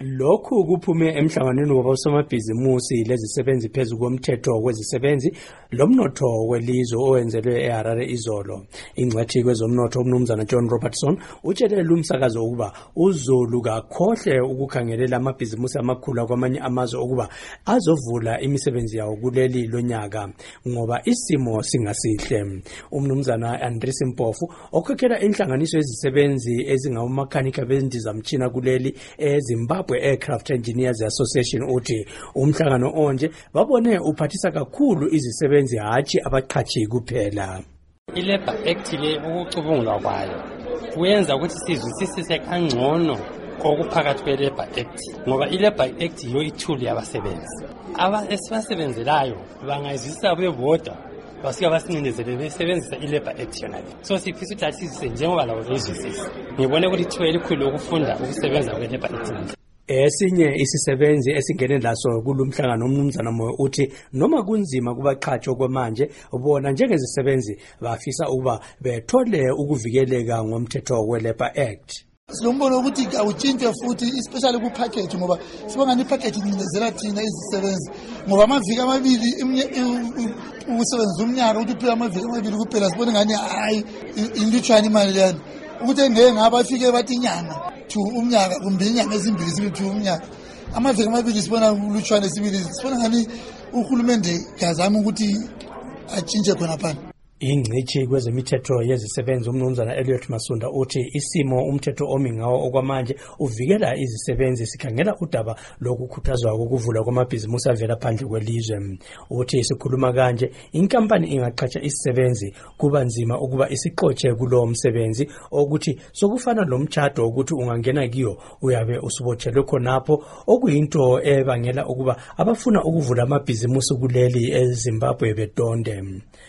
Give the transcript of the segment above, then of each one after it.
Lokhu kuphume emhlanganweni wabosomabhizimusi lezisebenzi phezu komthetho wezisebenzi lomnotho welizwe owenzelwe eHarare izolo. Ingcwethi kwezomnotho umnumzana John Robertson utshele lumsakazo ukuba uZulu kakhohle ukukhangelela amabhizimusi amakhulu kwamanye amazwe ukuba azovula imisebenzi yawo kuleli lonyaka ngoba isimo singasihle. Umnumzana Andries Mpofu okhokhela inhlanganiso yezisebenzi ezingabomakanika bendizamtshina kuleli eZimbabwe Aircraft Engineers Association uthi umhlangano onje babone uphathisa kakhulu izisebenzi hatshi abaqhashi kuphela. iLabor Act le ukucubungula kwayo kuyenza ukuthi sizwisise kangcono okuphakathi kweLabor Act ngoba iLabor Act yiyo ithuli yabasebenzi esibasebenzelayo bangayizwisisa bebodwa basuke basincinezele besebenzisa iLabor Act yona le. So sifisa ukuthi asizise njengoba lawo bezwisisa ngibone ukuthi ithuba elikhulu lokufunda ukusebenza kweLabor Act. Esinye isisebenzi esingene laso kulumhlangano umnumzana Moyo uthi noma kunzima kubaqhashi okwamanje bona njengezisebenzi bafisa ukuba bethole ukuvikeleka ngomthetho weLabor Act. Sinombono ukuthi awutshintshe futhi especially ku package ngoba sibonga ni package inezela thina izisebenzi ngoba amaviki amabili usebenza umnyaka ukuthi phela amaviki amabili kuphela sibona ngani hayi inditshwana imali lana ukuthi ngeke ngaba afike bathi inyanga umnyaka kumbe inyanga ezimbili sibithi umnyaka amaviki amabili sibona ulutshwane sibili sibona ngani uhulumende kazama ukuthi atshintshe khona phana. Ingcitshi kwezemithetho yezisebenzi umnumzana Elliot Masunda uthi isimo umthetho omingawo okwamanje uvikela izisebenzi sikhangela udaba lokukhuthazwa ukuvula kwamabhizimusi avela phandle kwelizwe. Uthi isikhuluma kanje inkampani ingaqhatsha isisebenzi kuba nzima ukuba isiqotshe kulo msebenzi ukuthi sokufana lomtshado ukuthi ungangena kiyo uyabe usubotshelwe khonapho okuyinto ebangela ukuba abafuna ukuvula amabhizimusi kuleli eZimbabwe bedonde.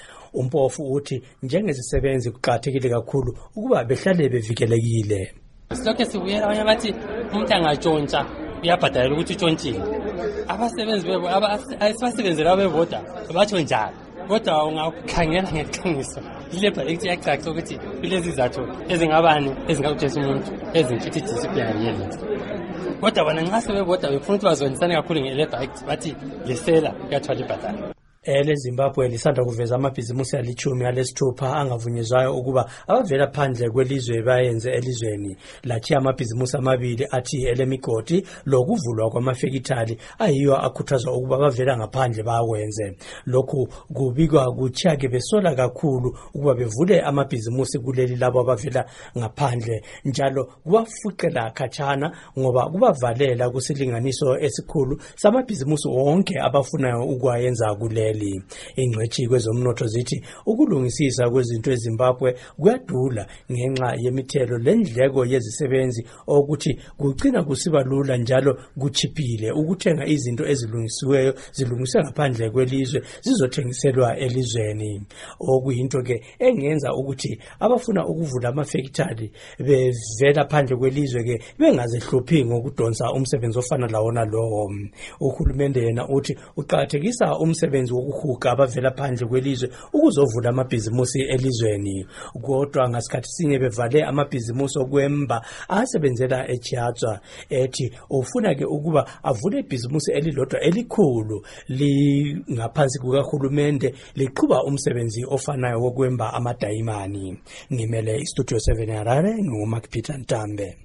Umpofu uthi njengezisebenzi kuqhathekile kakhulu ukuba behlale bevikelekile. Silokho sibuyela abanye bathi umuntu angatshontsha uyabhadala ukuthi utshontshile. Abasebenzi bebo abasebenzela bebodwa batsho njalo. Kodwa ungakhangela ngeqiniso iLabor Act yacaca ukuthi kulezi izathu ezingabani ezingakutshesa umuntu ezinkithi discipline yelizwe. Kodwa bona nxa sebebodwa befuna ukuthi bazonisane kakhulu ngeLabor Act bathi lesela kuyathwala ibhadala. ELeZimbabwe lisanda kuveza amabhizimusi alithumi alesithupha angavunyezwayo ukuba abavela phandle kwelizwe bayenze elizweni. Lathi amabhizimusi amabili athi elemigodi lokuvulwa kwamafekithali ayiyo akhuthazwa ukuba bavela ngaphandle bawenze. Lokhu kubikwa kuchake besola kakhulu ukuba bevule amabhizimusi kuleli labo abavela ngaphandle njalo kubafuqela khatshana ngoba kubavalela kusilinganiso esikhulu samabhizimusi wonke abafunayo ukwayenza kuleli. Ingcwethi kwezomnotho zithi ukulungisisa kwezinto eZimbabwe kuyadula ngenxa yemithelo lendleko yezisebenzi ukuthi kugcina kusiba lula njalo kuchiphile ukuthenga izinto ezilungisiweyo zilungiswe ngaphandle kwelizwe zizothengiselwa elizweni. Okuyinto ke engenza ukuthi abafuna ukuvula amafekithali bevela phandle kwelizwe ke bengazihluphi ngokudonsa umsebenzi ofana lawona lowo. Uhulumende yena uthi uqhathekisa umsebenzi ukuhuga abavela phandle kwelizwe ukuzovula amabhizimusi elizweni. Kodwa ngasikhathi sinye bevale amabhizimusi okwemba asebenzela eChiatswa ethi ufuna ke ukuba avule ibhizimusi elilodwa elikhulu lingaphansi kukahulumende liqhuba umsebenzi ofanayo wokwemba amadayimani. Ngimele iStudio 7 Harare nguMark Peter Ntambe.